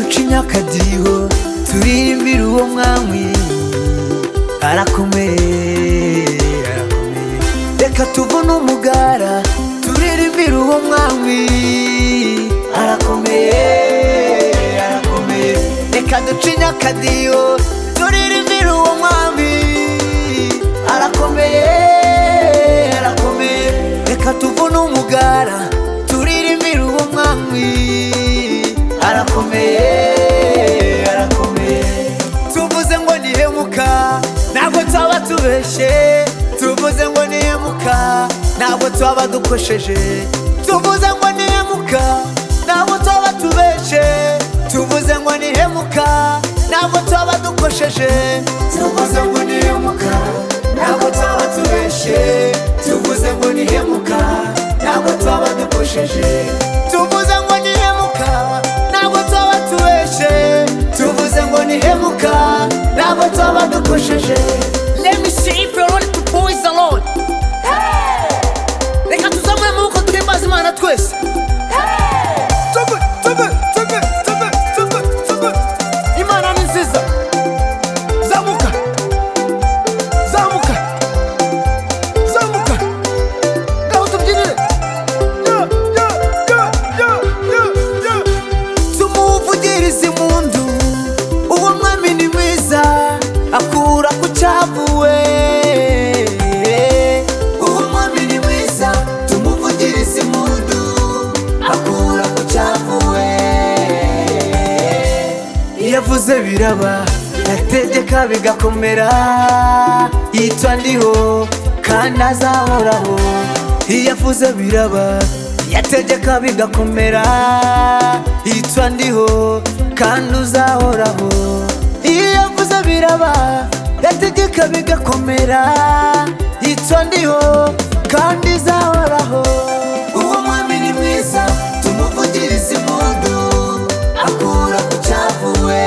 ducinya akadiho turirimbira uwo mwami arakomeye, arakomeye. Reka tuvune umugara turirimbira uwo mwami arakomeye, arakomeye. Reka ducinya akadiho turirimbira uwo mwami arakomeye, arakomeye. Reka tuvune umugara turirimbira uwo mwami arakomeye, arakomeye. Tuvuze ngo nihemuka ntabwo twaba tubeshe, tuvuze ngo nihemuka ntabwo twaba dukosheje, tuvuze ngo nihemuka ntabwo twaba tubeshe, tuvuze ngo nihemuka ntabwo twaba dukosheje, tuvuze ngo nihemuka ntabwo twaba tubeshe, tuvuze ngo nihemuka ntabwo twaba dukosheje, tuvuze ngo nihemuka ntabwo twaba tubeshe, tuvuze ngo nihemuka ntabwo twaba dukosheje. Let me see if you're ready to praise the Lord. Reka tuzamure amaboko duhimbaze Imana twese. Imana ni nziza. Zamuka, zamuka, zamuka. Ngaho tubyinire. Tumuvugirize impundu, uwo mwami ni mwiza akura ku cyavuwe. Uwo mwami ni mwiza tumuvugirize impundu akura ku cyavuwe. Iyo avuze biraba yategeka bigakomera, yitwa ndiho kandi azahoraho. Iyo avuze biraba yategeka bigakomera, yitwa ndiho kandi uzahoraho. Iyo yavuze biraba yategeka bigakomera, yitwa ndiho kandi izahoraho. Uwo mwami ni mwiza tumuvugirize impundu akura ku cyavuwe.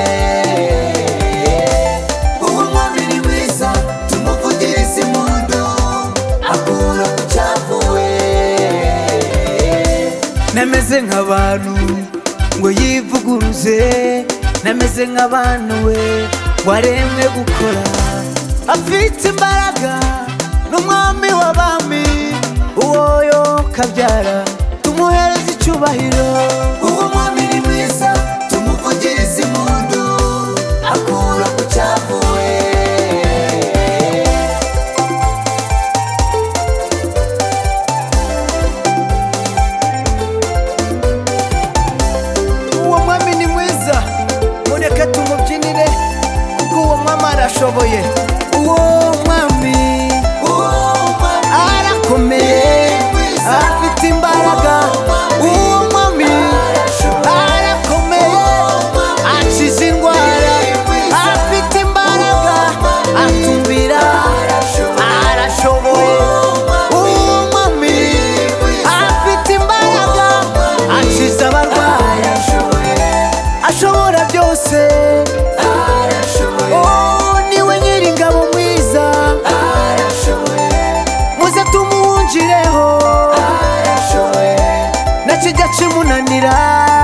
Uwo mwami ni mwiza tumuvugirize impundu akura ku cyavuwe. Nameze nk'abantu ngo yivuguruze, nameze nk'abantu we waremwe gukora. Afite imbaraga n'umwami w'abami, uwo yo kabyara tumuhereze icyubahiro. Uwo mwami ni mwiza tumuvugirize impundu akura ku cyavuwe. Uwo mwami ni mwiza mureke tumubyinire kuko uwo mwami arashoboye. Uwo mwami arakomeye, afite imbaraga. Uwo mwami arakomeye, akiza indwara, afite imbaraga, atumbira, arashoboye. Uwo mwami afite imbaraga, akiza abarwayi, ashobora byose. Oh, niwe nyiringabo mwiza, muze tumuhungireho, nakijya kimunanira.